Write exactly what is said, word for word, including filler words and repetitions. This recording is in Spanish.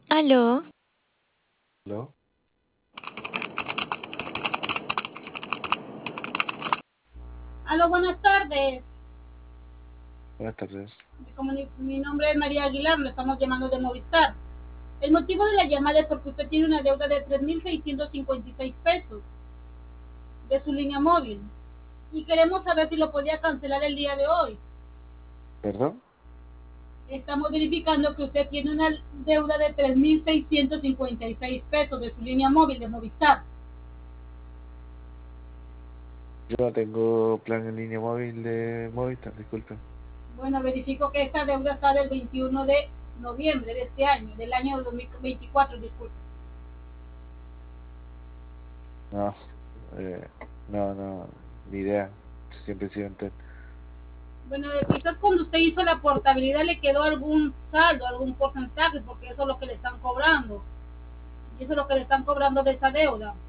Aló, ¿Aló? Aló, buenas tardes. Buenas tardes. Como mi, mi nombre es María Aguilar, lo estamos llamando de Movistar. El motivo de la llamada es porque usted tiene una deuda de tres mil seiscientos cincuenta y seis pesos de su línea móvil y queremos saber si lo podía cancelar el día de hoy. ¿Perdón? Estamos verificando que usted tiene una deuda de tres mil seiscientos cincuenta y seis pesos de su línea móvil de Movistar. Yo no tengo plan en línea móvil de Movistar, disculpen. Bueno, verifico que esta deuda está del veintiuno de noviembre de este año, del año dos mil veinticuatro, disculpe. No, eh, no, no, ni idea. Siempre he sido en TED. Bueno, quizás cuando usted hizo la portabilidad le quedó algún saldo, algún porcentaje, porque eso es lo que le están cobrando. Y eso es lo que le están cobrando de esa deuda.